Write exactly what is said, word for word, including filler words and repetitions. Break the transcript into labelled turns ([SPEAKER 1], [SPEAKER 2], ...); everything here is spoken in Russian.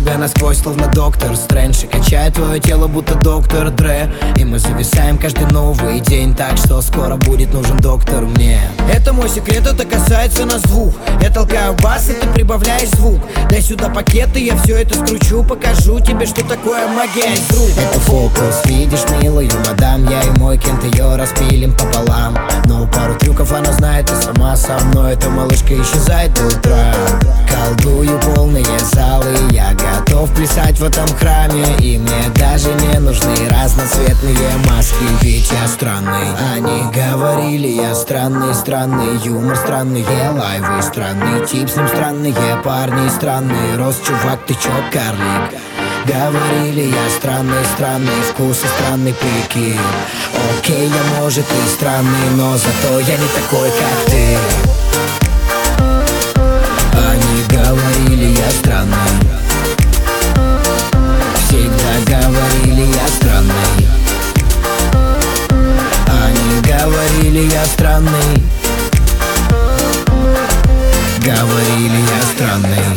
[SPEAKER 1] тебя насквозь, словно доктор Стрэндж, и качает твое тело, будто доктор Дре. И мы зависаем каждый новый день, так что скоро будет нужен доктор мне. Это мой секрет, это касается нас двух. Я толкаю бас, и ты прибавляешь звук. Дай сюда пакеты, я все это скручу. Покажу тебе, что такое магия из рук. Это фокус, видишь милую мадам, я и мой Кент ее распилим пополам. Но пару трюков она знает, и сама со мной эта малышка исчезает до утра. Колдую полные залы, я готов плясать в этом храме. И мне даже не нужны разноцветные маски, ведь я странный. Они говорили, я странный, странный юмор, странные лайвы, странный тип, с ним странные парни, странный рост, чувак, ты чё, карлик? Говорили, я странный, странный вкус и странный прикид. Окей, я может и странный, но зато я не такой, как ты. Они говорили, я странный. Всегда говорили, я странный. Они говорили, я странный. Говорили, я странный.